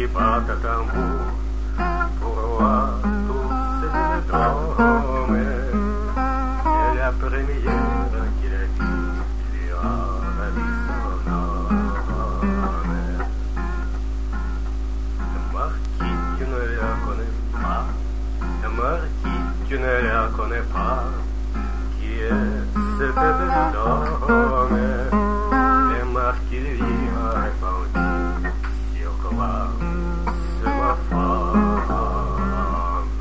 qui battent à tambour pour voir tous ces hommes. Et la première qui l'a dit lui a ravi son âme. Marquis, tu ne la connais pas, Marquis, tu ne la connais pas, qui est cette belle dame. Et Marquis lui a répondu, sur quoi c'est ma femme.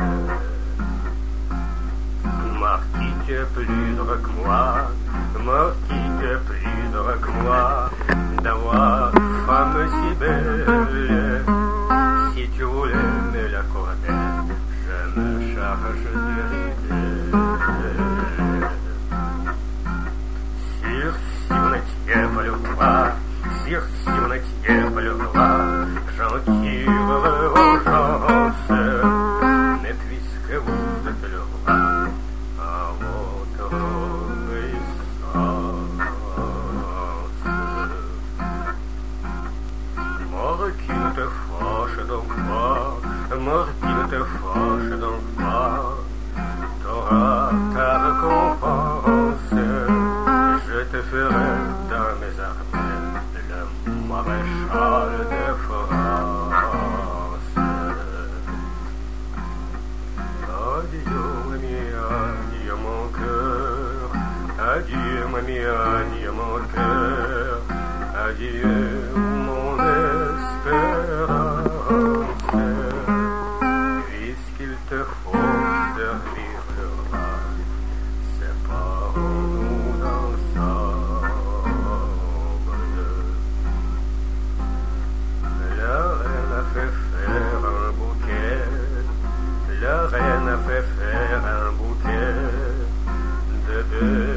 Marquis, tu es plus heureux que moi, Marquis, tu es plus heureux que moi, d'avoir femme si belle. Si tu voulais me l'accorder, je me charge de rideau. Sire, si vous n'étiez pas le roi, Sire, si vous n'étiez pas le roi, j'en tirerai vengeance. Mais puisque vous êtes le roi, à votre obéissance. Marquis, ne te fâche donc pas, Marquis, ne te fâche donc pas, t'auras ta récompense. Je te ferai dans mes armées le maréchal de France. Adieu, mamie, adieu mon cœur, adieu, mamie, adieu mon cœur, adieu mon espérance. Puisqu'il te faut servir le roi, séparons-nous ensemble. La reine a fait faire un bouquet, la reine a fait faire un bouquet de